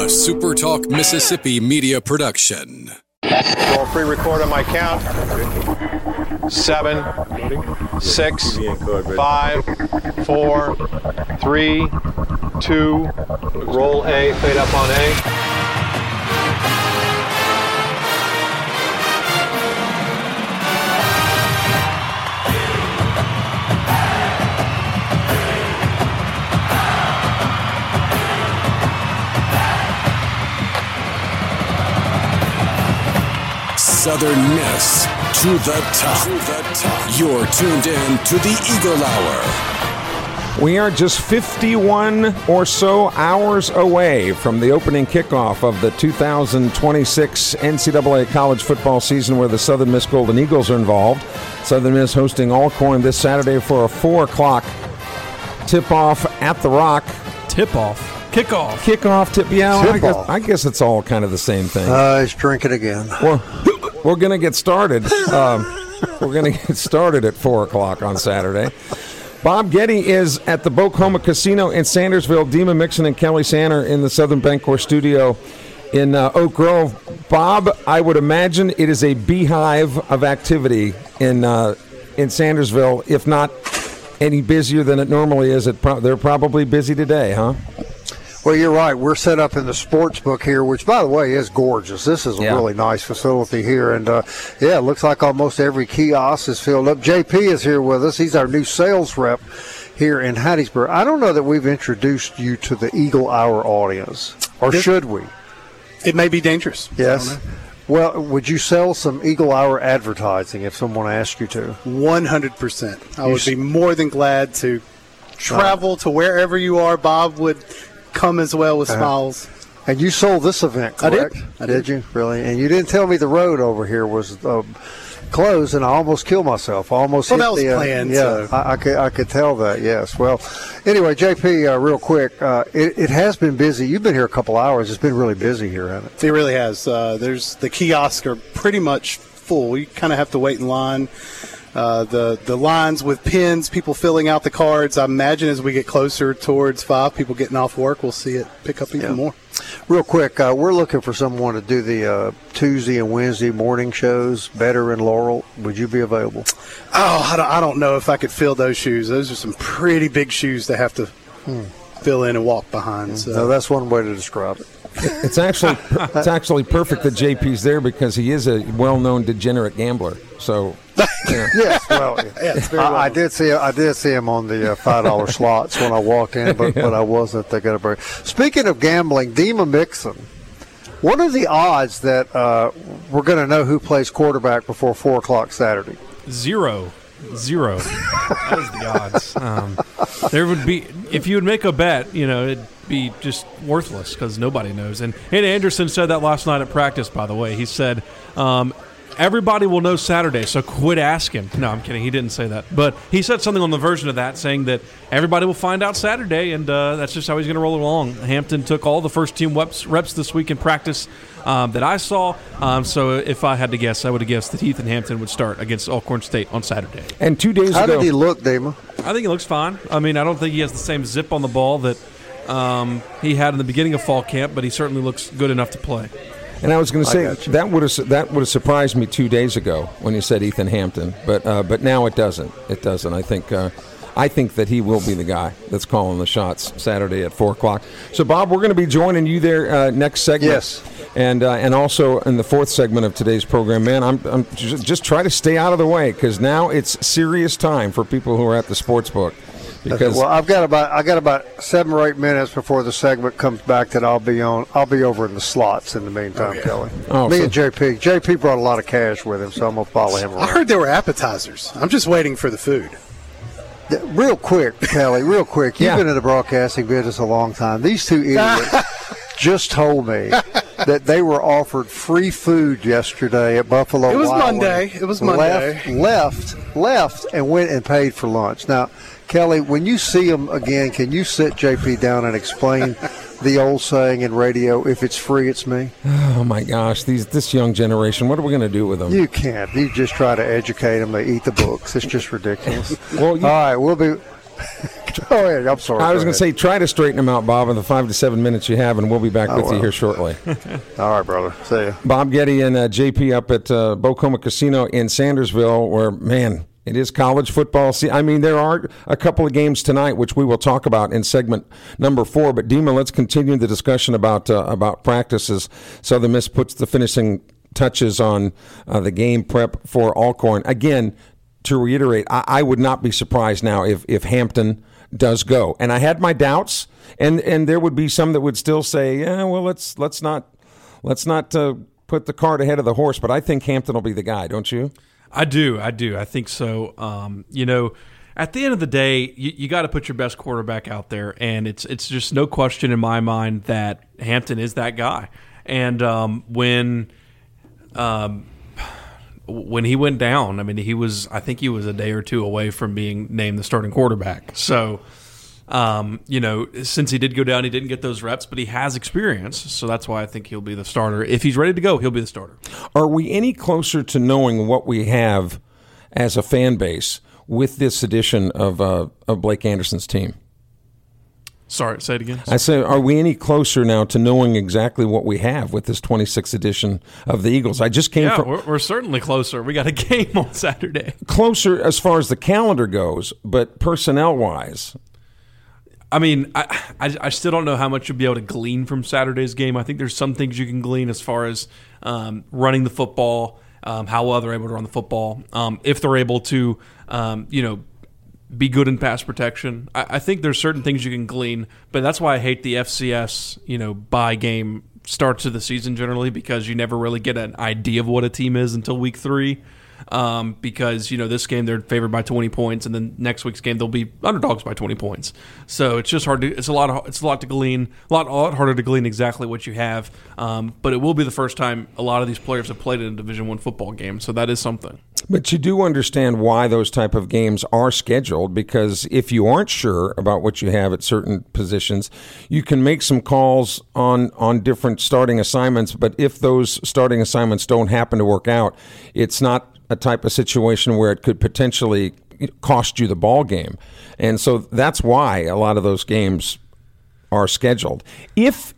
a Super Talk Mississippi media production. Roll pre-record on my count. 7, 6, 5, 4, 3, 2. Roll A, fade up on A. Southern Miss to the top. You're tuned in to the Eagle Hour. We are just 51 or so hours away from the opening kickoff of the 2026 NCAA college football season, where the Southern Miss Golden Eagles are involved. Southern Miss hosting Alcorn this Saturday for a 4 o'clock tip-off at the Rock. Tip-off? Kickoff. Kickoff, tip, yeah. Tip-off. I guess it's all kind of the same thing. He's drinking again. We're going to get started. We're going to get started at 4 o'clock on Saturday. Bob Getty is at the Bocoma Casino in Sandersville. Dima Mixon and Kelly Sanner in the Southern Bancorp studio in Oak Grove. Bob, I would imagine it is a beehive of activity in Sandersville, if not any busier than it normally is. They're probably busy today, huh? Well, you're right. We're set up in the sports book here, which, by the way, is gorgeous. This is a really nice facility here. And, it looks like almost every kiosk is filled up. JP is here with us. He's our new sales rep here in Hattiesburg. I don't know that we've introduced you to the Eagle Hour audience, or should we? It may be dangerous. Yes. Well, would you sell some Eagle Hour advertising if someone asked you to? 100%. I would be more than glad to travel to wherever you are. Bob would come as well with smiles. And you sold this event, correct? I did. Did you? Really? And you didn't tell me the road over here was closed, and I almost killed myself. I almost hit that was planned. Yeah, so. I could tell that, yes. Well, anyway, JP, real quick, it has been busy. You've been here a couple hours. It's been really busy here, hasn't it? It really has. The kiosks are pretty much full. You kind of have to wait in line. The lines with pins, people filling out the cards. I imagine as we get closer towards 5, people getting off work, we'll see it pick up even more. Real quick, we're looking for someone to do the Tuesday and Wednesday morning shows, Better and Laurel. Would you be available? Oh, I don't know if I could fill those shoes. Those are some pretty big shoes to have to fill in and walk behind. So. No, that's one way to describe it. It's actually perfect that JP's there, because he is a well-known degenerate gambler. So, yes, well, I did see him on the $5 slots when I walked in, but I wasn't thinking about it. Speaking of gambling, Dima Mixon, what are the odds that we're going to know who plays quarterback before 4 o'clock Saturday? 0. That is the odds. There would be, if you would make a bet, it'd be just worthless because nobody knows. And Anderson said that last night at practice, by the way. He said, everybody will know Saturday, so quit asking. No, I'm kidding. He didn't say that. But he said something on the version of that, saying that everybody will find out Saturday, and that's just how he's going to roll it along. Hampton took all the first-team reps this week in practice that I saw. So if I had to guess, I would have guessed that Ethan Hampton would start against Alcorn State on Saturday. And 2 days ago, how did he look, Dima? I think he looks fine. I mean, I don't think he has the same zip on the ball that he had in the beginning of fall camp, but he certainly looks good enough to play. And I was going to say that would have surprised me 2 days ago when you said Ethan Hampton, but now it doesn't. It doesn't. I think that he will be the guy that's calling the shots Saturday at 4 o'clock. So, Bob, we're going to be joining you there next segment. Yes. And also in the fourth segment of today's program, man, I'm just try to stay out of the way, because now it's serious time for people who are at the sports book. Because well, I got about 7 or 8 minutes before the segment comes back that I'll be over in the slots in the meantime, Kelly. Me and JP. JP brought a lot of cash with him, so I'm gonna follow him around. I heard there were appetizers. I'm just waiting for the food. Real quick, Kelly. Real quick. You've been in the broadcasting business a long time. These two idiots just told me that they were offered free food yesterday at Buffalo Wild Wings. It was Monday. Left, and went and paid for lunch. Now, Kelly, when you see them again, can you sit JP down and explain the old saying in radio, if it's free, it's me? Oh, my gosh, this young generation, what are we going to do with them? You can't. You just try to educate them. They eat the books. It's just ridiculous. Well, all right, we'll be – Oh, yeah, I'm sorry. I was going to say, try to straighten them out, Bob, in the 5 to 7 minutes you have, and we'll be back with you here shortly. All right, brother. See you. Bob Getty and JP up at Bocoma Casino in Sandersville, where, man, it is college football. See, I mean, there are a couple of games tonight, which we will talk about in segment number 4. But, Dima, let's continue the discussion about practices. Southern Miss puts the finishing touches on the game prep for Alcorn. Again, to reiterate, I would not be surprised now if Hampton does go. And I had my doubts, and there would be some that would still say, yeah, well, let's not put the cart ahead of the horse. But I think Hampton will be the guy, don't you? I do. I think so. At the end of the day, you got to put your best quarterback out there, and it's just no question in my mind that Hampton is that guy. And when he went down, I mean, I think he was a day or two away from being named the starting quarterback. So, since he did go down, he didn't get those reps, but he has experience. So that's why I think he'll be the starter. If he's ready to go, he'll be the starter. Are we any closer to knowing what we have as a fan base with this edition of Blake Anderson's team? Sorry, say it again. I say, are we any closer now to knowing exactly what we have with this 26th edition of the Eagles? I just came from... we're certainly closer. We got a game on Saturday. Closer as far as the calendar goes, but personnel-wise... I mean, I still don't know how much you'll be able to glean from Saturday's game. I think there's some things you can glean as far as running the football, how well they're able to run the football, if they're able to, be good in pass protection. I think there's certain things you can glean, but that's why I hate the FCS, bye game starts of the season generally, because you never really get an idea of what a team is until week 3. Because this game they're favored by 20 points, and then next week's game they'll be underdogs by 20 points. So it's just hard to it's a lot to glean, a lot harder to glean exactly what you have. But it will be the first time a lot of these players have played in a Division I football game, so that is something. But you do understand why those type of games are scheduled, because if you aren't sure about what you have at certain positions, you can make some calls on different starting assignments. But if those starting assignments don't happen to work out, it's not a type of situation where it could potentially cost you the ball game. And so that's why a lot of those games are scheduled. If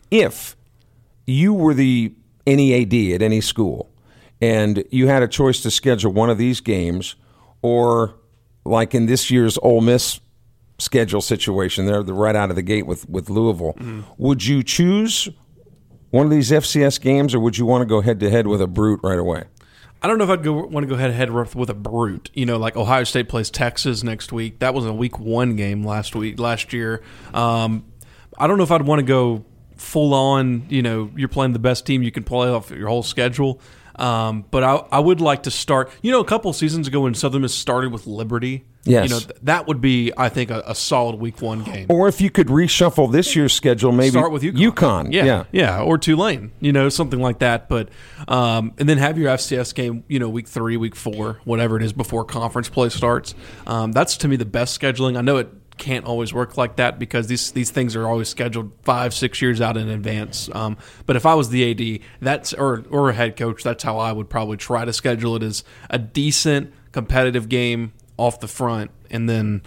you were the NEAD at any school and you had a choice to schedule one of these games, or like in this year's Ole Miss schedule situation, they're right out of the gate with Louisville, would you choose one of these FCS games, or would you want to go head-to-head with a brute right away? I don't know if I'd want to go head-to-head with a brute. Like Ohio State plays Texas next week. That was a week 1 game last year. I don't know if I'd want to go full-on, you're playing the best team you can play off your whole schedule. But I would like to start, a couple seasons ago when Southern Miss started with Liberty. Yes. That would be, I think, a solid week 1 game. Or if you could reshuffle this year's schedule, maybe start with UConn. Yeah, or Tulane, something like that. But and then have your FCS game, week 3, week 4, whatever it is before conference play starts. That's to me the best scheduling. I know it can't always work like that because these things are always scheduled 5-6 years out in advance. But if I was the AD, or a head coach, that's how I would probably try to schedule it, as a decent competitive game off the front, and then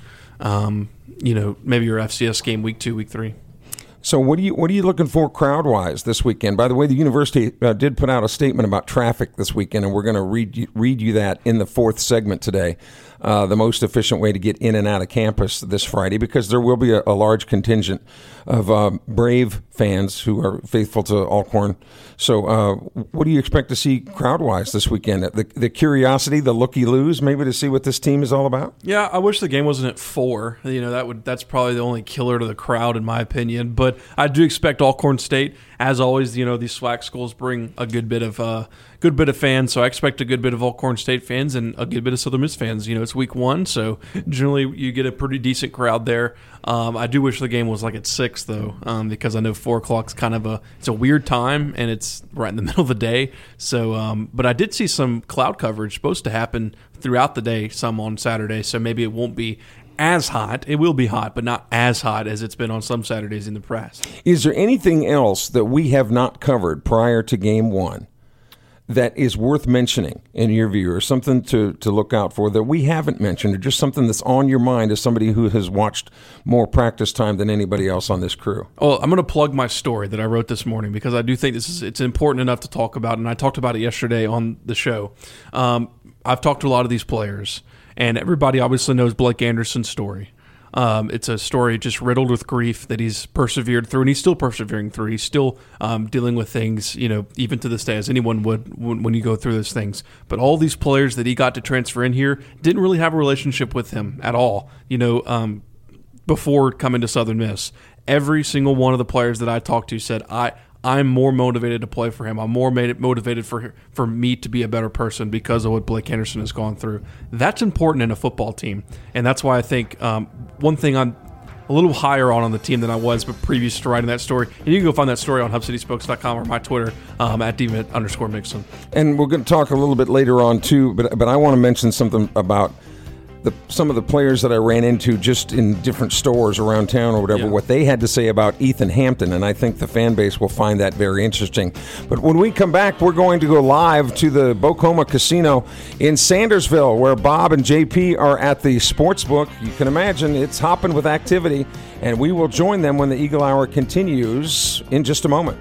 maybe your FCS game week 2, week 3. So what are you looking for crowd-wise this weekend? By the way, the university did put out a statement about traffic this weekend, and we're going to read you that in the 4th segment today. The most efficient way to get in and out of campus this Friday, because there will be a large contingent of Brave fans who are faithful to Alcorn. So what do you expect to see crowd-wise this weekend? The curiosity, the looky-loos, maybe to see what this team is all about? Yeah, I wish the game wasn't at 4. That's probably the only killer to the crowd, in my opinion. But I do expect Alcorn State, as always, these SWAC schools bring a good bit of fans, so I expect a good bit of Alcorn State fans and a good bit of Southern Miss fans. It's week 1, so generally you get a pretty decent crowd there. I do wish the game was like at 6, though, because I know 4 o'clock's kind of it's a weird time, and it's right in the middle of the day. So, but I did see some cloud coverage supposed to happen throughout the day, some on Saturday, so maybe it won't be as hot. It will be hot, but not as hot as it's been on some Saturdays in the past. Is there anything else that we have not covered prior to Game 1 that is worth mentioning in your view, or something to look out for that we haven't mentioned, or just something that's on your mind as somebody who has watched more practice time than anybody else on this crew? Well, I'm going to plug my story that I wrote this morning because I do think it's important enough to talk about, and I talked about it yesterday on the show. I've talked to a lot of these players, and everybody obviously knows Blake Anderson's story. It's a story just riddled with grief that he's persevered through, and he's still persevering through. He's still dealing with things, even to this day, as anyone would when you go through those things. But all these players that he got to transfer in here didn't really have a relationship with him at all, before coming to Southern Miss. Every single one of the players that I talked to said, I'm more motivated to play for him. I'm more motivated for me to be a better person because of what Blake Anderson has gone through. That's important in a football team, and that's why I think one thing I'm a little higher on the team than I was but previous to writing that story. And you can go find that story on HubCitySpokes.com or my Twitter at @Diva_Mixon. And we're going to talk a little bit later on too, but I want to mention something about some of the players that I ran into just in different stores around town or whatever, what they had to say about Ethan Hampton, and I think the fan base will find that very interesting. But when we come back, we're going to go live to the Bocoma Casino in Sandersville, where Bob and JP are at the sports book. You can imagine it's hopping with activity, and we will join them when the Eagle Hour continues in just a moment.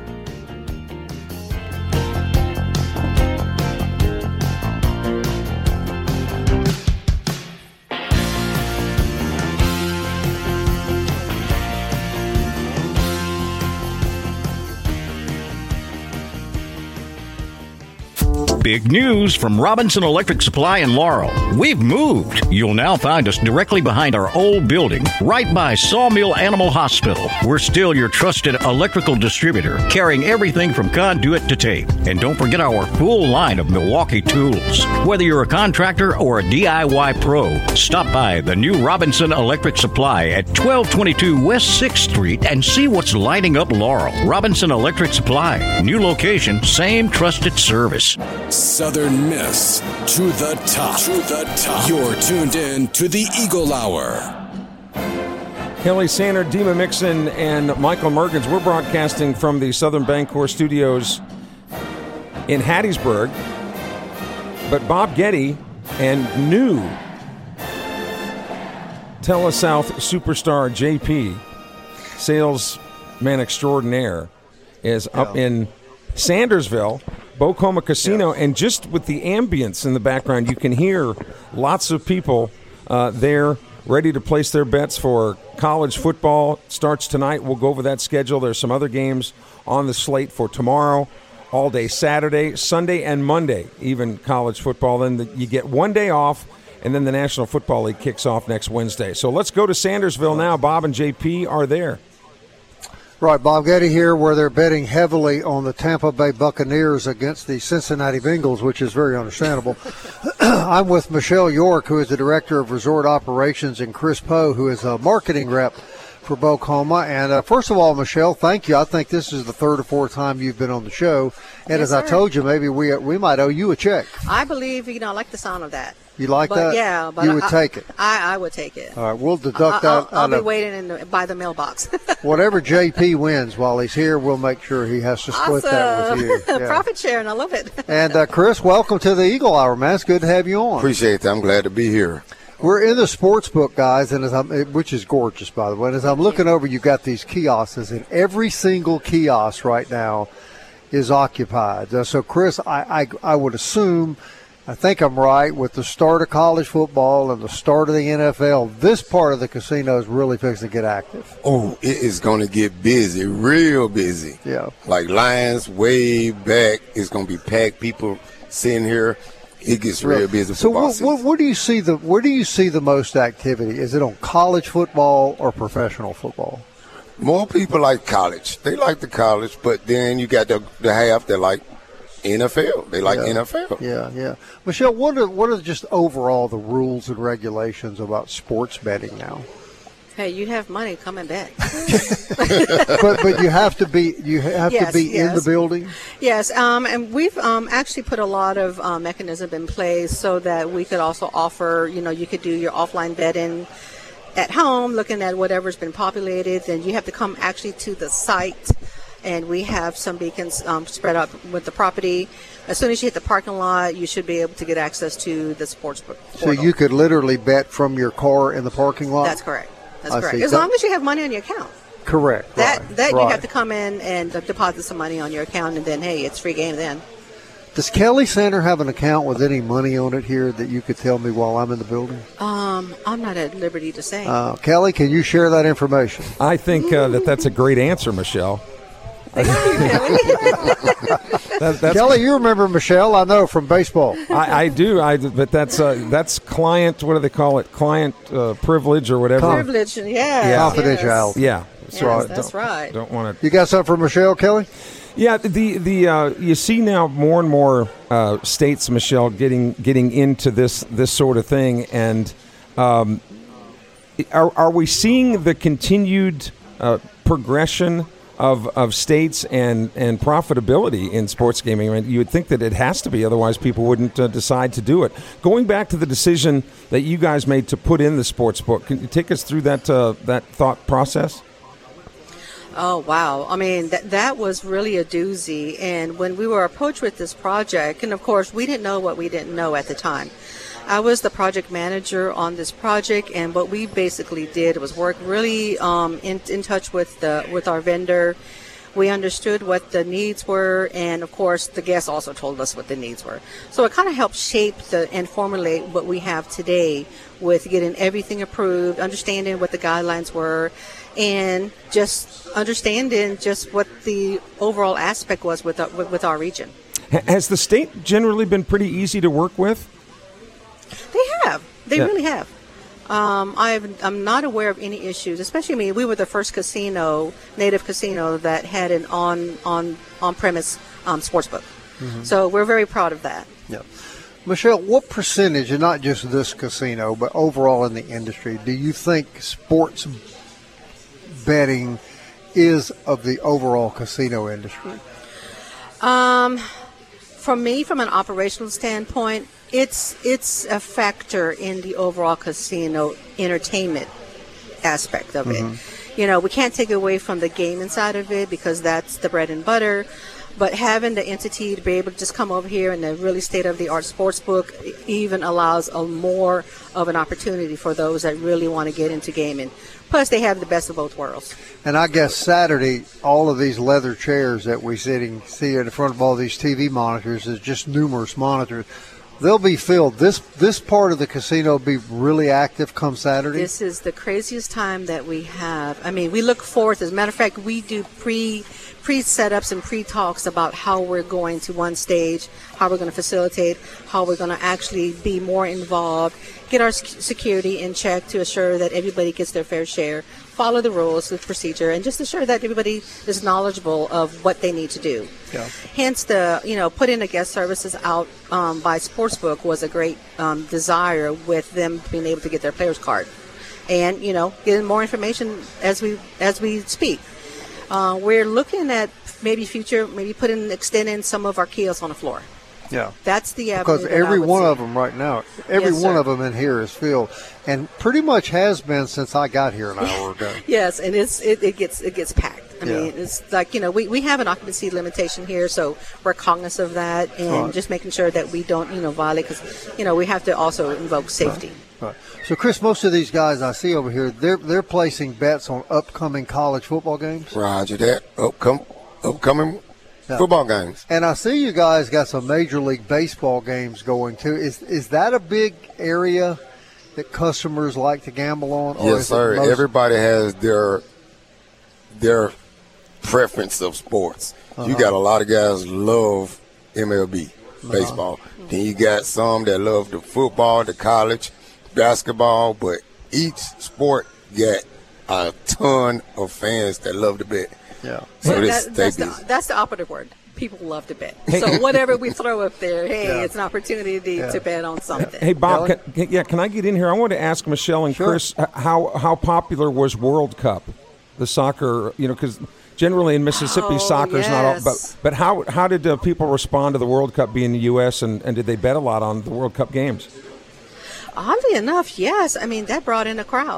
Big news from Robinson Electric Supply in Laurel. We've moved. You'll now find us directly behind our old building, right by Sawmill Animal Hospital. We're still your trusted electrical distributor, carrying everything from conduit to tape. And don't forget our full line of Milwaukee tools. Whether you're a contractor or a DIY pro, stop by the new Robinson Electric Supply at 1222 West 6th Street and see what's lighting up Laurel. Robinson Electric Supply. New location, same trusted service. Southern Miss to the top. To the top. You're tuned in to the Eagle Hour. Kelly Sander, Dima Mixon, and Michael Mergens. We're broadcasting from the Southern Bancorp Studios in Hattiesburg. But Bob Getty and new TeleSouth superstar JP, salesman extraordinaire, is up in Sandersville, Bocoma Casino, and just with the ambience in the background, you can hear lots of people there ready to place their bets for college football. Starts tonight. We'll go over that schedule. There's some other games on the slate for tomorrow, all day Saturday, Sunday, and Monday, even college football. Then you get one day off, and then the National Football League kicks off next Wednesday. So let's go to Sandersville now. Bob and JP are there. Right, Bob Getty here, where they're betting heavily on the Tampa Bay Buccaneers against the Cincinnati Bengals, which is very understandable. I'm with Michelle York, who is the Director of Resort Operations, and Chris Poe, who is a marketing rep for Bocoma. And first of all, Michelle, thank you. I think this is the third or fourth time you've been on the show. And yes, as I told you, maybe we might owe you a check. I believe, I like the sound of that. You like that? Yeah, but you would take it. I would take it. All right, we'll deduct that. I'll be waiting by the mailbox. Whatever JP wins while he's here, we'll make sure he has to split that with you. Yeah. Profit sharing, I love it. And Chris, welcome to the Eagle Hour, man. It's good to have you on. Appreciate it. I'm glad to be here. We're in the sports book, guys, and which is gorgeous, by the way. And as I'm looking over, you've got these kiosks, and every single kiosk right now is occupied. So, Chris, I would assume, I think I'm right, with the start of college football and the start of the NFL, this part of the casino is really fixing to get active. Oh, it is going to get busy, real busy. Yeah. Like lines way back. It's going to be packed. People sitting here. It gets real busy. So where do you see the most activity? Is it on college football or professional football? More people like college. They like the college, but then you got the half that like NFL. They like NFL. Yeah. Michelle, what are just overall the rules and regulations about sports betting now? Hey, you have money, come and bet. but you have to be in the building. Yes, and we've actually put a lot of mechanism in place so that we could also offer. You could do your offline betting at home, looking at whatever's been populated. Then you have to come actually to the site and we have some beacons spread out with the property. As soon as you hit the parking lot, you should be able to get access to the sportsbook portal. So you could literally bet from your car in the parking lot? That's correct. That's I correct. see. As long as you have money on your account. Correct. That right. you have to come in and deposit some money on your account, and then, hey, it's free game then. Does Kelly Center have an account with any money on it here that you could tell me while I'm in the building? I'm not at liberty to say. Kelly, can you share that information? I think that's a great answer, Michelle. That's Kelly, you remember Michelle, I know, from baseball. I do. But that's client. What do they call it? Client privilege or whatever. Privilege, yeah. Confidentiality. Yeah. So that's right. Don't want to. You got something for Michelle, Kelly? Yeah. The you see now more and more states, Michelle, getting into this sort of thing, and are we seeing the continued progression of states and profitability in sports gaming? I mean, you would think that it has to be, otherwise people wouldn't decide to do it. Going back to the decision that you guys made to put in the sports book, can you take us through that thought process? Oh, wow. I mean, that was really a doozy. And when we were approached with this project, and of course, we didn't know what we didn't know at the time. I was the project manager on this project, and what we basically did was work really in touch with our vendor. We understood what the needs were, and of course, the guests also told us what the needs were. So it kind of helped shape and formulate what we have today with getting everything approved, understanding what the guidelines were, and just understanding just what the overall aspect was with our region. Has the state generally been pretty easy to work with? They have. They really have. I'm not aware of any issues, especially, I mean, we were the first native casino that had an on-premise sportsbook. Mm-hmm. So we're very proud of that. Yeah. Michelle, what percentage, and not just this casino, but overall in the industry, do you think sports betting is of the overall casino industry? From an operational standpoint, it's a factor in the overall casino entertainment aspect of it. You know, we can't take away from the gaming side of it because that's the bread and butter. But having the entity to be able to just come over here and a really state-of-the-art sports book even allows more of an opportunity for those that really want to get into gaming. Plus, they have the best of both worlds. And I guess Saturday, all of these leather chairs that we see in front of all these TV monitors is just numerous monitors. They'll be filled. This part of the casino will be really active come Saturday. This is the craziest time that we have. I mean, we look forward to, as a matter of fact, we do pre-setups and pre-talks about how we're going to one stage, how we're going to facilitate, how we're going to actually be more involved, get our security in check to assure that everybody gets their fair share, follow the rules, the procedure, and just ensure that everybody is knowledgeable of what they need to do. Yeah. Hence, putting the guest services out by Sportsbook was a great desire with them being able to get their player's card, and getting more information as we speak. We're looking at maybe extending some of our kiosks on the floor. Yeah, that's the avenue. Because every one of them right now, one of them in here is filled, and pretty much has been since I got here an hour ago. Yes, and it gets packed. I mean, it's like we have an occupancy limitation here, so we're cognizant of that, and just making sure that we don't violate, because we have to also invoke safety. Right. So, Chris, most of these guys I see over here, they're placing bets on upcoming college football games. Roger that. Upcoming football games. And I see you guys got some Major League Baseball games going too. Is that a big area that customers like to gamble on? Or yes, sir. Everybody has their preference of sports. You got a lot of guys love MLB baseball. Then you got some that love the football, the college basketball, but each sport got a ton of fans that love to bet. Yeah. So that's the operative word. People love to bet. So whatever we throw up there, it's an opportunity to bet on something. Hey, Bob, can I get in here? I want to ask Michelle and Chris how popular was World Cup, the soccer, because generally in Mississippi soccer is not all, but how did people respond to the World Cup being in the U.S., and did they bet a lot on the World Cup games? Oddly enough, yes. I mean, that brought in a crowd.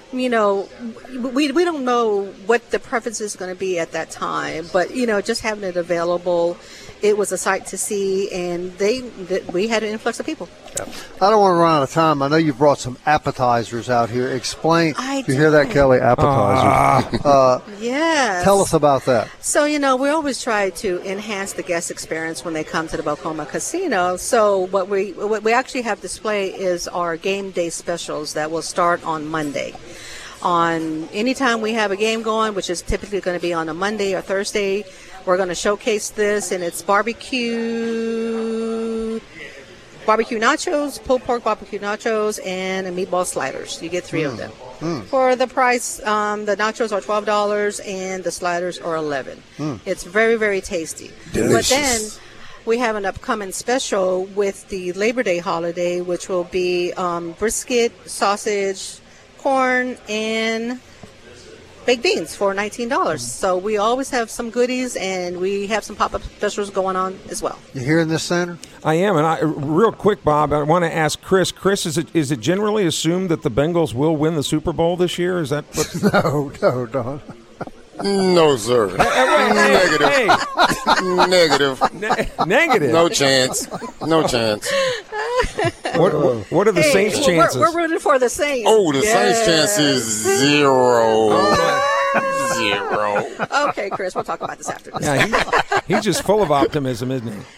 we don't know what the preference is going to be at that time, but just having it available, it was a sight to see, and we had an influx of people. I don't want to run out of time. I know you brought some appetizers out here. Explain. You hear that, Kelly? Appetizers. Yes. Tell us about that. So, we always try to enhance the guest experience when they come to the Bocoma Casino. So what we actually have display is our game day specials that will start on Monday. On any time we have a game going, which is typically going to be on a Monday or Thursday, we're going to showcase this, and it's barbecue nachos, pulled pork barbecue nachos, and meatball sliders. You get 3 of them. For the price, the nachos are $12 and the sliders are $11. It's very, very tasty. Delicious. But then we have an upcoming special with the Labor Day holiday, which will be brisket, sausage, corn, and baked beans for $19. So we always have some goodies, and we have some pop-up specials going on as well. You hearing this, Senator? I am, and real quick, Bob, I want to ask Chris. Chris, is it generally assumed that the Bengals will win the Super Bowl this year? Is that what? No, Don. No, sir. Negative. Hey. Negative. Negative. No chance. No chance. What are the Saints' chances? We're rooting for the Saints. Oh, the Saints' chance is 0. Zero. Okay, Chris, we'll talk about this after this. Yeah, he's just full of optimism, isn't he?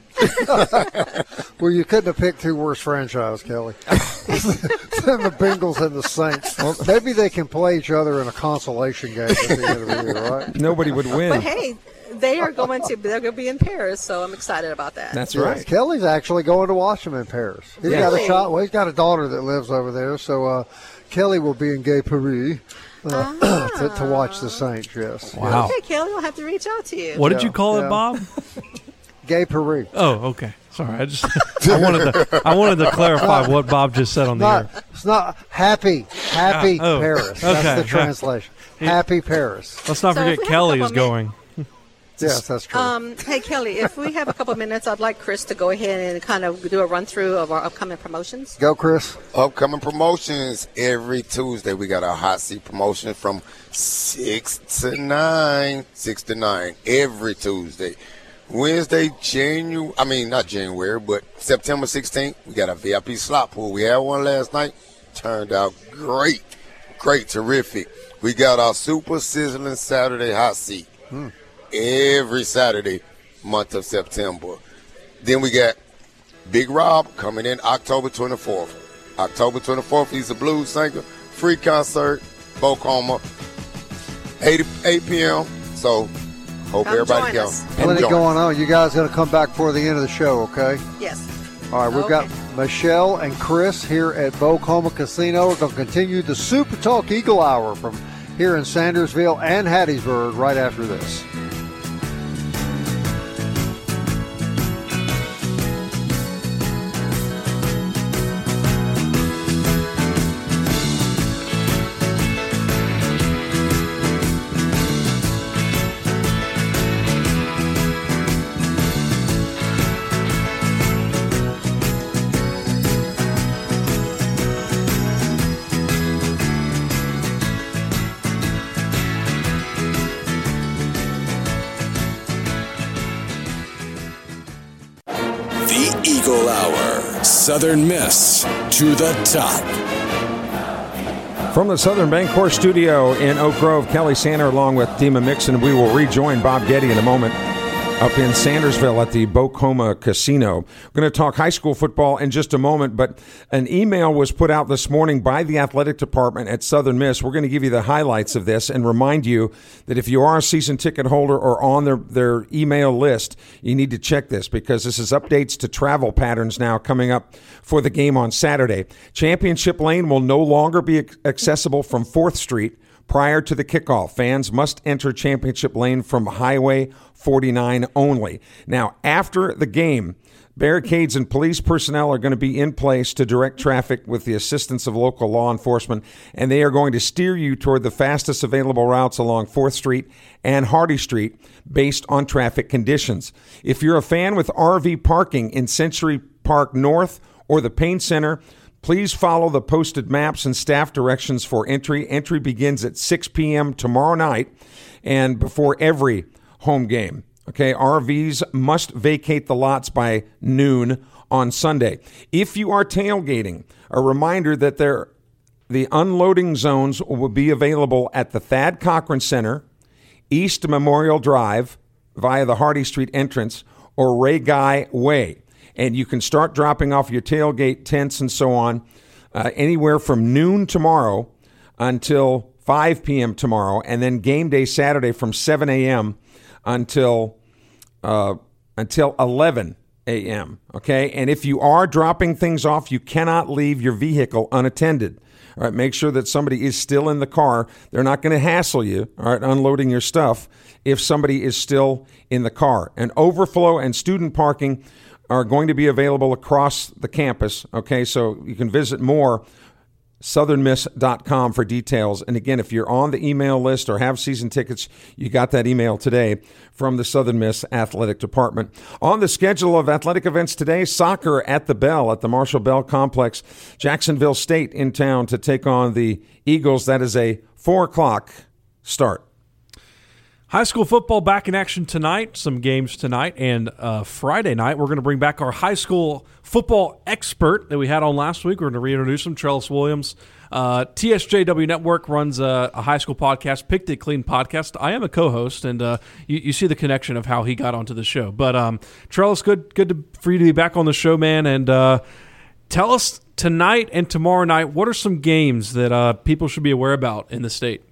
Well, you couldn't have picked 2 worse franchises, Kelly. The Bengals and the Saints. Well, maybe they can play each other in a consolation game at the end of the year, right? Nobody would win. But hey, they're going to be in Paris, so I'm excited about that. That's right. Yes, Kelly's actually going to watch them in Paris. He's got a shot. Well, he's got a daughter that lives over there, so Kelly will be in Gay Paris to watch the Saints. Yes. Wow. Okay, Kelly, we'll have to reach out to you. What did you call it, Bob? Gay Paris. Oh, okay. Sorry, I wanted to clarify what Bob just said on the air. It's not happy Paris. Okay. That's the translation. Happy Paris. Let's not forget Kelly is going. Yes, that's true. Hey, Kelly, if we have a couple minutes, I'd like Chris to go ahead and kind of do a run-through of our upcoming promotions. Go, Chris. Upcoming promotions every Tuesday. We got a hot seat promotion from 6 to 9 every Tuesday. Wednesday, not January, but September 16th, we got a VIP slot pool. We had one last night. Turned out great, terrific. We got our super sizzling Saturday hot seat. Every Saturday, month of September. Then we got Big Rob coming in October 24th. October 24th, he's a blues singer. Free concert, Bocoma, 8 p.m. So, hope everybody goes. Plenty going on. You guys going to come back before the end of the show, okay? Yes. All right, we've got Michelle and Chris here at Bocoma Casino. We're going to continue the Super Talk Eagle Hour from here in Sandersville and Hattiesburg right after this. Eagle Hour. Southern Miss to the top. From the Southern Bancorp studio in Oak Grove, Kelly Sander along with Dima Mixon. We will rejoin Bob Getty in a moment up in Sandersville at the Bocoma Casino. We're going to talk high school football in just a moment, but an email was put out this morning by the athletic department at Southern Miss. We're going to give you the highlights of this and remind you that if you are a season ticket holder or on their email list, you need to check this because this is updates to travel patterns now coming up for the game on Saturday. Championship Lane will no longer be accessible from 4th Street prior to the kickoff. Fans must enter Championship Lane from Highway 49 only. Now, after the game, barricades and police personnel are going to be in place to direct traffic with the assistance of local law enforcement, and they are going to steer you toward the fastest available routes along 4th Street and Hardy Street based on traffic conditions. If you're a fan with RV parking in Century Park North or the Payne Center, Please follow the posted maps and staff directions for entry. Entry begins at 6 p.m. tomorrow night and before every home game. Okay, RVs must vacate the lots by noon on Sunday. If you are tailgating, a reminder that the unloading zones will be available at the Thad Cochran Center, East Memorial Drive via the Hardy Street entrance, or Ray Guy Way. And you can start dropping off your tailgate tents and so on anywhere from noon tomorrow until 5 p.m. tomorrow, and then game day Saturday from 7 a.m. until 11 a.m., okay? And if you are dropping things off, you cannot leave your vehicle unattended. All right, make sure that somebody is still in the car. They're not going to hassle you, all right, unloading your stuff if somebody is still in the car. And overflow and student parking are going to be available across the campus, okay? So you can visit more southernmiss.com for details. And again, if you're on the email list or have season tickets, you got that email today from the Southern Miss Athletic Department. On the schedule of athletic events today, soccer at the Bell at the Marshall Bell Complex. Jacksonville State in town to take on the Eagles. That is a 4 o'clock start. High school football back in action tonight, some games tonight, and Friday night we're going to bring back our high school football expert that we had on last week. We're going to reintroduce him, Trellis Williams. TSJW Network runs a high school podcast, Picked It Clean podcast. I am a co-host, and you see the connection of how he got onto the show. But Trellis, good for you to be back on the show, man, and tell us tonight and tomorrow night, what are some games that people should be aware about in the state?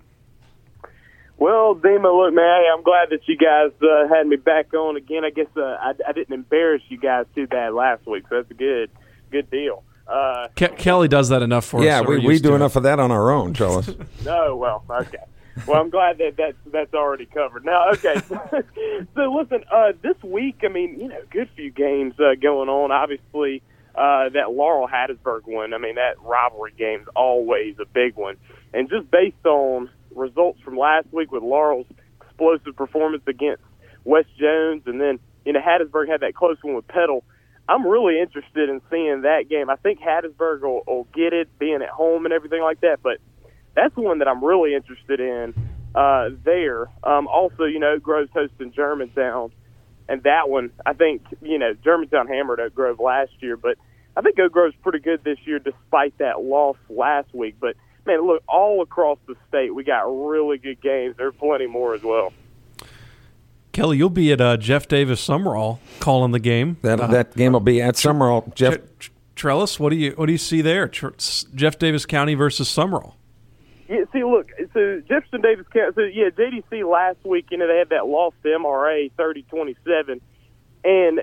Well, Dima, look, man, I'm glad that you guys had me back on again. I guess I didn't embarrass you guys too bad last week, so that's a good deal. Kelly does that enough for us. Yeah, we do enough of that on our own, Trellis. No, well, okay. Well, I'm glad that's already covered. Now, okay. So listen, this week, I mean, good few games going on. Obviously, that Laurel-Hattiesburg one, I mean, that rivalry game's always a big one. And just based on results from last week with Laurel's explosive performance against West Jones, and then Hattiesburg had that close one with Petal. I'm really interested in seeing that game. I think Hattiesburg will get it, being at home and everything like that, but that's the one that I'm really interested in there. Also, Oak Grove's hosting Germantown, and that one, I think, Germantown hammered Oak Grove last year, but I think Oak Grove's pretty good this year despite that loss last week. But man, look, all across the state, we got really good games. There are plenty more as well. Kelly, you'll be at Jeff Davis Summerall calling the game. That game will be at Summerall. Jeff Trellis, what do you see there? Jeff Davis County versus Summerall. Yeah, see, look, so Jefferson Davis County. So yeah, JDC last week, they had that loss to MRA 30-27, and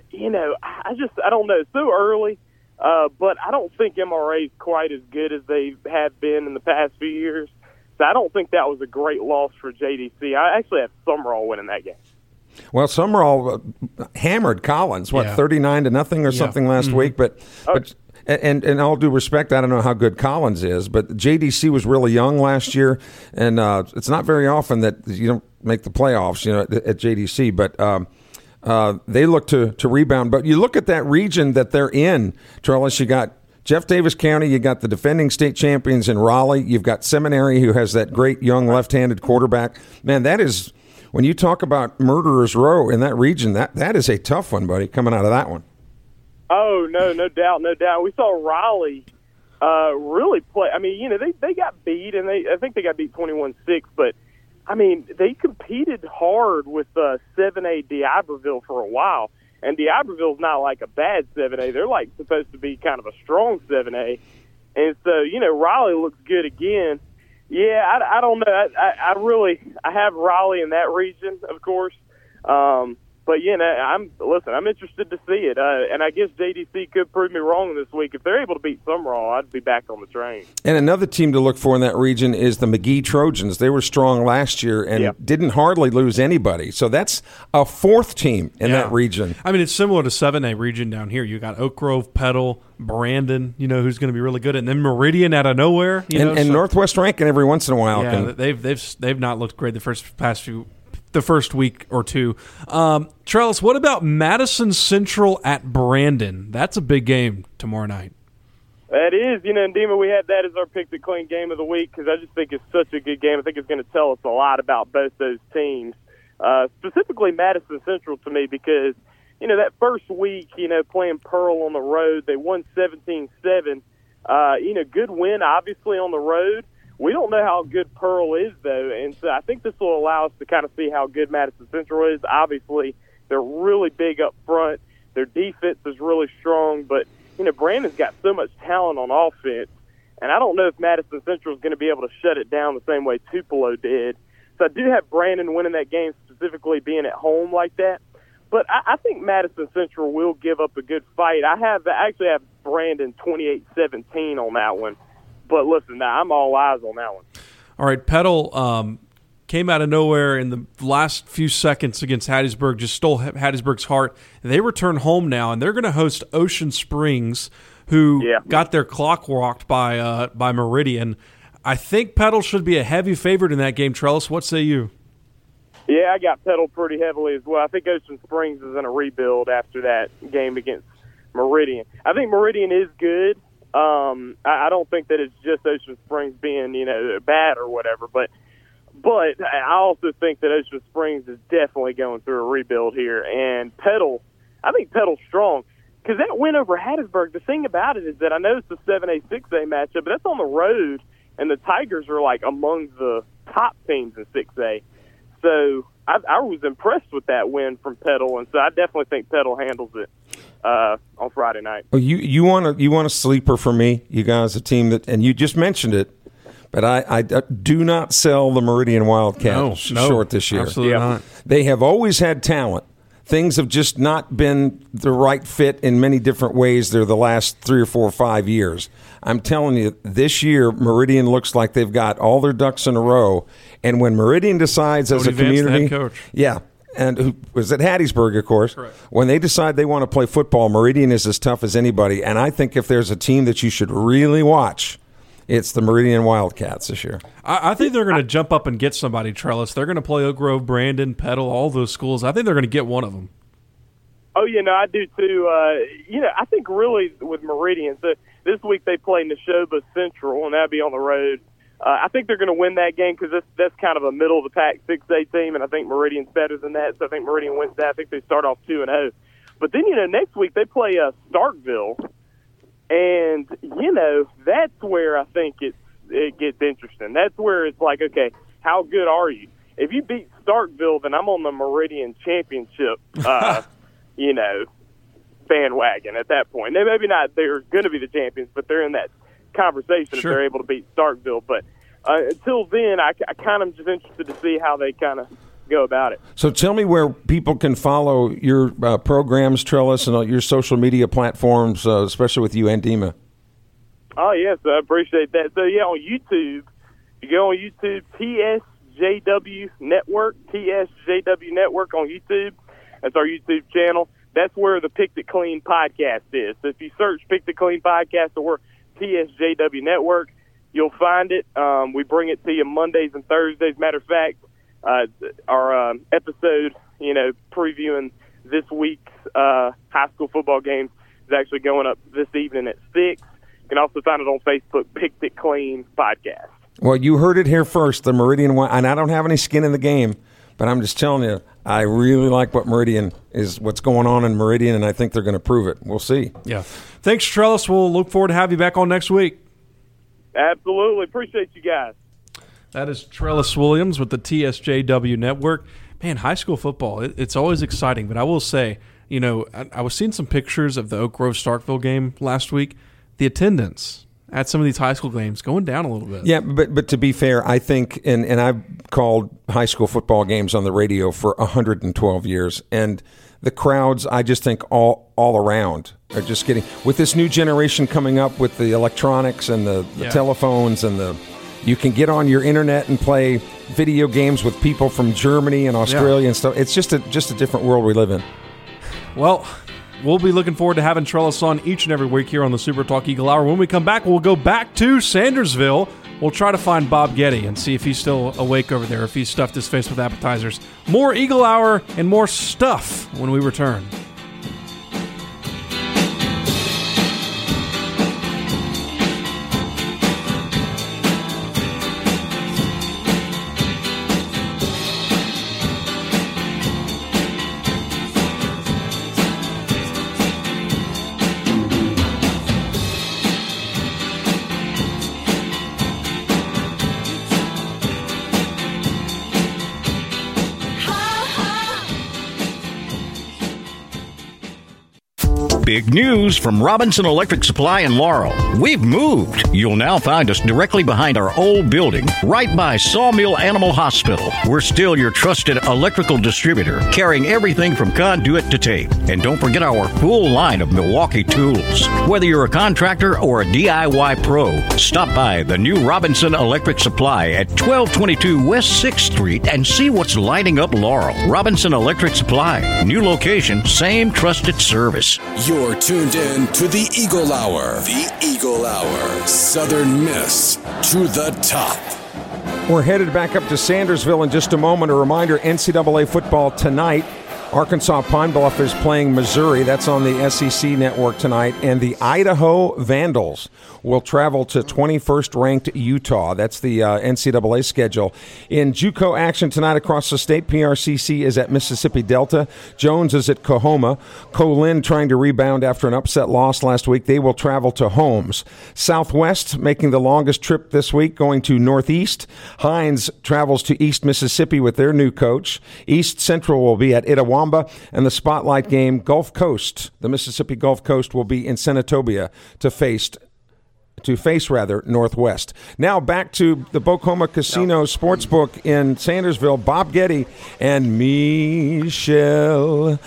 I don't know, it's so early. But I don't think MRA is quite as good as they have been in the past few years. So I don't think that was a great loss for JDC. I actually have Summerall winning that game. Well, Summerall hammered Collins, 39-0 or something last week. But and all due respect, I don't know how good Collins is, but JDC was really young last year, and it's not very often that you don't make the playoffs, at JDC. But they look to rebound. But you look at that region that they're in, Trellis, you got Jeff Davis County, you got the defending state champions in Raleigh, you've got Seminary, who has that great young left-handed quarterback. Man, that is, when you talk about Murderer's Row in that region, that is a tough one, buddy, coming out of that one. Oh, no doubt. We saw Raleigh really play. I mean, they got beat, and I think they got beat 21-6, but I mean, they competed hard with 7A D'Iberville for a while, and D'Iberville's not like a bad 7A. They're like supposed to be kind of a strong 7A, and so Raleigh looks good again. Yeah, I don't know. I have Raleigh in that region, of course. But I'm interested to see it, and I guess JDC could prove me wrong this week. If they're able to beat Summerall, I'd be back on the train. And another team to look for in that region is the McGee Trojans. They were strong last year and didn't hardly lose anybody. So that's a fourth team in that region. I mean, it's similar to 7A region down here. You got Oak Grove, Petal, Brandon, who's going to be really good, and then Meridian out of nowhere. And Northwest Rankin every once in a while. Yeah, they've not looked great the first week or two. Trellis, what about Madison Central at Brandon? That's a big game tomorrow night. That is, and Dima, we had that as our Pick the Clean game of the week because I just think it's such a good game. I think it's going to tell us a lot about both those teams, specifically Madison Central to me because, that first week, playing Pearl on the road, they won 17-7. Good win, obviously, on the road. We don't know how good Pearl is, though, and so I think this will allow us to kind of see how good Madison Central is. Obviously, they're really big up front. Their defense is really strong, but Brandon's got so much talent on offense, and I don't know if Madison Central is going to be able to shut it down the same way Tupelo did. So I do have Brandon winning that game, specifically being at home like that. But I think Madison Central will give up a good fight. I actually have Brandon 28-17 on that one. But listen, I'm all eyes on that one. All right, Petal came out of nowhere in the last few seconds against Hattiesburg, just stole Hattiesburg's heart. They return home now, and they're going to host Ocean Springs, who got their clock walked by Meridian. I think Petal should be a heavy favorite in that game. Trellis, what say you? Yeah, I got Petal pretty heavily as well. I think Ocean Springs is in a rebuild after that game against Meridian. I think Meridian is good. I don't think that it's just Ocean Springs being, bad or whatever, but I also think that Ocean Springs is definitely going through a rebuild here. And I think Petal's strong because that win over Hattiesburg, the thing about it is that I know it's a 7A, 6A matchup, but that's on the road, and the Tigers are like among the top teams in 6A. So I was impressed with that win from Petal, and so I definitely think Petal handles it on Friday night. Well, you want a sleeper for me, you guys, a team that, and you just mentioned it, but I do not sell the Meridian Wildcats short this year. Absolutely not. They have always had talent. Things have just not been the right fit in many different ways there the last 3 or 4 or 5 years. I'm telling you, this year, Meridian looks like they've got all their ducks in a row. And when Meridian decides as a community, and who was at Hattiesburg, of course, correct. When they decide they want to play football, Meridian is as tough as anybody. And I think if there's a team that you should really watch, it's the Meridian Wildcats this year. I think they're going to jump up and get somebody, Trellis. They're going to play Oak Grove, Brandon, Petal, all those schools. I think they're going to get one of them. Oh, I do too. I think really with Meridian, so this week they play Neshoba Central, and that'll be on the road. I think they're going to win that game because that's kind of a middle-of-the-pack 6A team, and I think Meridian's better than that, so I think Meridian wins that. I think they start off 2-0. But then, next week they play Starkville, and, that's where I think it gets interesting. That's where it's like, okay, how good are you? If you beat Starkville, then I'm on the Meridian championship, bandwagon at that point. They're going to be the champions, but they're in that conversation if they're able to beat Starkville. But until then, I kind of just interested to see how they kind of go about it. So tell me where people can follow your programs, Trellis, and your social media platforms, especially with you and Dima. Oh, yes, I appreciate that. So, on YouTube, you go on YouTube, TSJW Network on YouTube. That's our YouTube channel. That's where the Pick It Clean podcast is. So if you search Pick It Clean podcast or TSJW Network, you'll find it. We bring it to you Mondays and Thursdays. Matter of fact, our episode, previewing this week's high school football games is actually going up this evening at 6. You can also find it on Facebook, Pick It Clean podcast. Well, you heard it here first, the Meridian one, and I don't have any skin in the game, but I'm just telling you, I really like what's going on in Meridian, and I think they're going to prove it. We'll see. Yeah. Thanks, Trellis. We'll look forward to having you back on next week. Absolutely. Appreciate you guys. That is Trellis Williams with the TSJW Network. Man, high school football, it's always exciting, but I will say, I was seeing some pictures of the Oak Grove Starkville game last week. The attendance at some of these high school games going down a little bit. Yeah, but to be fair, I think, and I've called high school football games on the radio for 112 years, and the crowds, I just think all around are just getting, with this new generation coming up with the electronics and the telephones and you can get on your internet and play video games with people from Germany and Australia and stuff. It's just a different world we live in. Well, we'll be looking forward to having Trellis on each and every week here on the Super Talk Eagle Hour. When we come back, we'll go back to Sandersville. We'll try to find Bob Getty and see if he's still awake over there, if he's stuffed his face with appetizers. More Eagle Hour and more stuff when we return. Big news from Robinson Electric Supply in Laurel. We've moved. You'll now find us directly behind our old building, right by Sawmill Animal Hospital. We're still your trusted electrical distributor, carrying everything from conduit to tape. And don't forget our full line of Milwaukee tools. Whether you're a contractor or a DIY pro, stop by the new Robinson Electric Supply at 1222 West 6th Street and see what's lighting up Laurel. Robinson Electric Supply. New location, same trusted service. You're tuned in to the Eagle Hour. The Eagle Hour. Southern Miss to the top. We're headed back up to Sandersville in just a moment. A reminder, NCAA football tonight. Arkansas Pine Bluff is playing Missouri. That's on the SEC network tonight. And the Idaho Vandals will travel to 21st-ranked Utah. That's the NCAA schedule. In JUCO action tonight across the state, PRCC is at Mississippi Delta. Jones is at Coahoma. Colin trying to rebound after an upset loss last week. They will travel to Holmes. Southwest making the longest trip this week, going to Northeast. Hines travels to East Mississippi with their new coach. East Central will be at Itawamba. And the spotlight game, Gulf Coast, the Mississippi Gulf Coast will be in Senatobia to face Northwest. Now back to the Bocoma Casino Sportsbook in Sandersville. Bob Getty and Michelle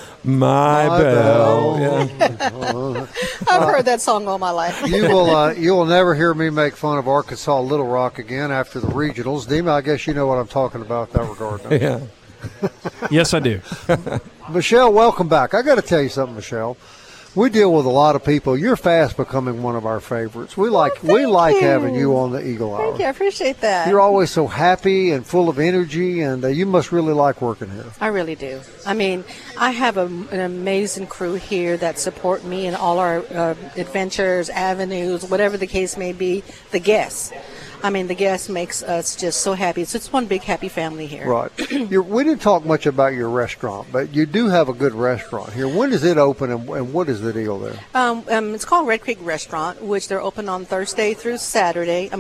Maybell. Yeah. I've heard that song all my life. You will never hear me make fun of Arkansas Little Rock again after the regionals. Dima, I guess you know what I'm talking about in that regard. Don't you? Yeah. Yes, I do. Michelle, welcome back. I got to tell you something, Michelle. We deal with a lot of people. You're fast becoming one of our favorites. We like having you on the Eagle Hour. Thank you. I appreciate that. You're always so happy and full of energy, and you must really like working here. I really do. I mean, I have an amazing crew here that support me in all our adventures, avenues, whatever the case may be. The guests. I mean, the guests makes us just so happy. So it's one big happy family here. Right. We didn't talk much about your restaurant, but you do have a good restaurant here. When does it open, and what is the deal there? It's called Red Creek Restaurant, which they're open on Thursday through Sunday.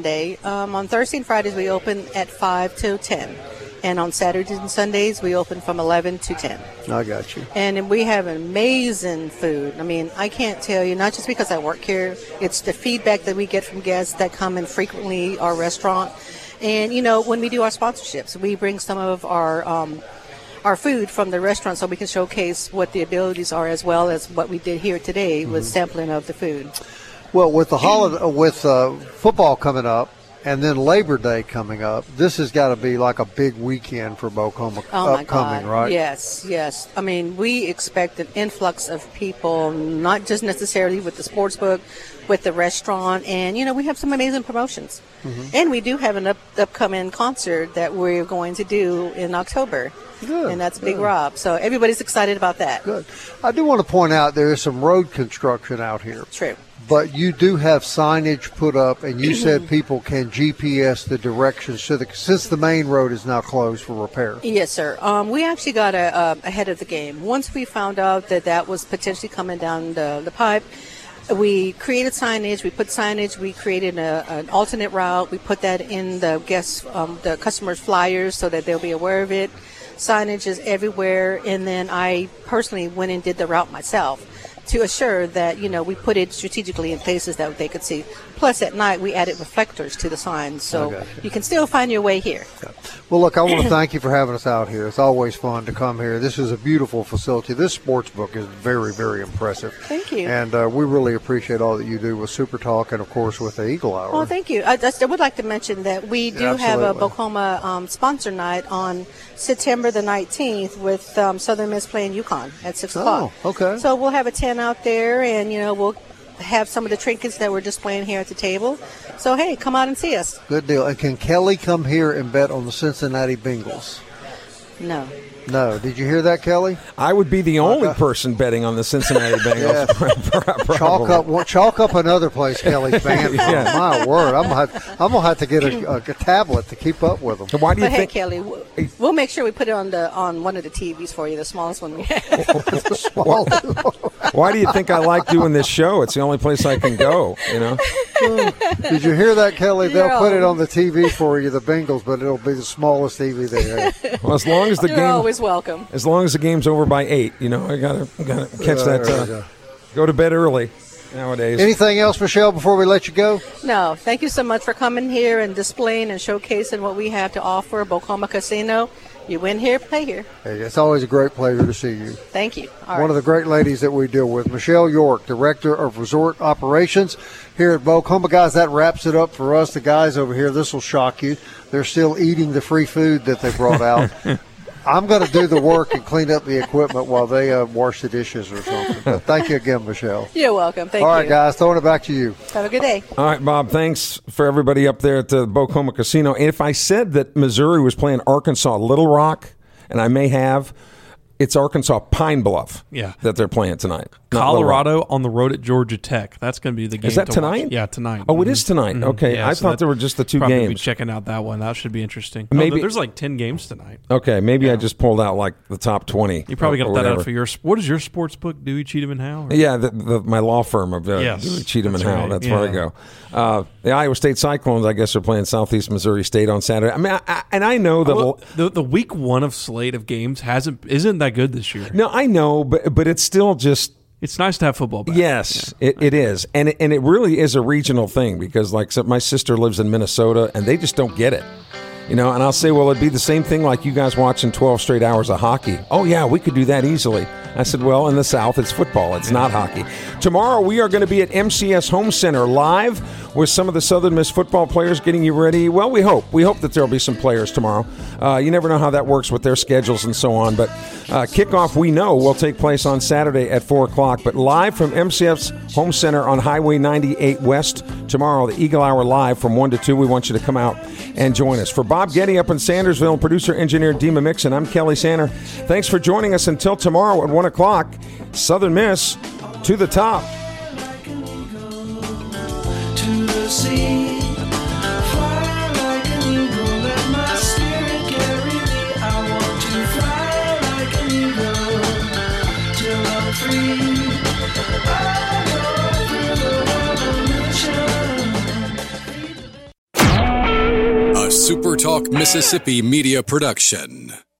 On Thursday and Fridays, we open at 5 to 10. And on Saturdays and Sundays, we open from 11 to 10. I got you. And we have amazing food. I mean, I can't tell you, not just because I work here, it's the feedback that we get from guests that come in frequently our restaurant. And, when we do our sponsorships, we bring some of our food from the restaurant so we can showcase what the abilities are, as well as what we did here today with sampling of the food. Well, with the holiday, with football coming up, and then Labor Day coming up, this has got to be like a big weekend for Bocoma upcoming, right? Yes. I mean, we expect an influx of people, not just necessarily with the sports book, with the restaurant. And, we have some amazing promotions. Mm-hmm. And we do have an upcoming concert that we're going to do in October. Good. And that's Big Rob. So everybody's excited about that. Good. I do want to point out there is some road construction out here. True. But you do have signage put up, and you said people can GPS the directions since the main road is now closed for repair. Yes, sir. We actually got ahead of the game. Once we found out that was potentially coming down the pipe, we created signage. We put signage. We created an alternate route. We put that in the the customers' flyers so that they'll be aware of it. Signage is everywhere, and then I personally went and did the route myself to assure that, we put it strategically in places that they could see. Plus, at night, we added reflectors to the signs, so you can still find your way here. Okay. Well, look, I want to thank you for having us out here. It's always fun to come here. This is a beautiful facility. This sports book is very, very impressive. Thank you. And we really appreciate all that you do with Super Talk and, of course, with the Eagle Hour. Well, thank you. I would like to mention that we do have a Bocoma sponsor night on September the 19th with Southern Miss playing UConn at 6 o'clock. Oh, okay. So we'll have a tent out there, and, we'll have some of the trinkets that we're displaying here at the table. So, hey, come out and see us. Good deal. And can Kelly come here and bet on the Cincinnati Bengals? No. No. Did you hear that, Kelly? I would be the only person betting on the Cincinnati Bengals. Chalk up another place Kelly's banned from. Yeah. My word. I'm gonna have to get a tablet to keep up with them. So why do you think? Hey, Kelly, we'll make sure we put it on one of the TVs for you, the smallest one we have. Why do you think I like doing this show? It's the only place I can go, Did you hear that, Kelly? They'll put it on the TV for you, the Bengals, but it'll be the smallest TV they have. Well, as long as the You're always welcome. As long as the game's over by 8, I gotta catch that. go to bed early nowadays. Anything else, Michelle, before we let you go? No, thank you so much for coming here and displaying and showcasing what we have to offer, Bocoma Casino. You win here, play here. Hey, it's always a great pleasure to see you. Thank you. One of the great ladies that we deal with, Michelle York, Director of Resort Operations here at Bocoma. Guys, that wraps it up for us. The guys over here, this will shock you. They're still eating the free food that they brought out. I'm going to do the work and clean up the equipment while they wash the dishes or something. But thank you again, Michelle. You're welcome. Thank you. All right, guys, throwing it back to you. Have a good day. All right, Bob, thanks for everybody up there at the Bocoma Casino. And if I said that Missouri was playing Arkansas Little Rock, and I may have, it's Arkansas Pine Bluff that they're playing tonight. Colorado on the road at Georgia Tech. That's going to be the game. Is that to tonight? Watch. Yeah, tonight. Oh, it is tonight. Okay, Yeah, I so thought there were just the two probably games. Be checking out that one. That should be interesting. Maybe there's like 10 games tonight. Okay, maybe I just pulled out like the top 20. You probably or got that whatever. out for your. What is your sports book? Dewey, Cheatham and Howe? Or? Yeah, my law firm of Yes, Dewey, Cheatham and that's Howe. right. That's where I go. The Iowa State Cyclones, I guess, are playing Southeast Missouri State on Saturday. I mean, I know that the week one of slate of games isn't that good this year. No, I know, but it's still just. It's nice to have football back. Yes, it is. And it really is a regional thing because, like, my sister lives in Minnesota, and they just don't get it. You know, and I'll say, well, it'd be the same thing like you guys watching 12 straight hours of hockey. Oh, yeah, we could do that easily. I said, well, in the South, it's football. It's not hockey. Tomorrow, we are going to be at MCS Home Center live with some of the Southern Miss football players getting you ready. Well, we hope. We hope that there will be some players tomorrow. You never know how that works with their schedules and so on. But kickoff, we know, will take place on Saturday at 4 o'clock. But live from MCS Home Center on Highway 98 West tomorrow, the Eagle Hour live from 1 to 2. We want you to come out and join us. For Bob Getty up in Sandersville, producer-engineer Dima Mixon, I'm Kelly Sander. Thanks for joining us until tomorrow at 1 o'clock. Southern Miss to the top. To the sea, fly like an eagle, let my spirit carry me. I want to fly like an eagle till I'm free. I go through the revolution. A SuperTalk Mississippi media production.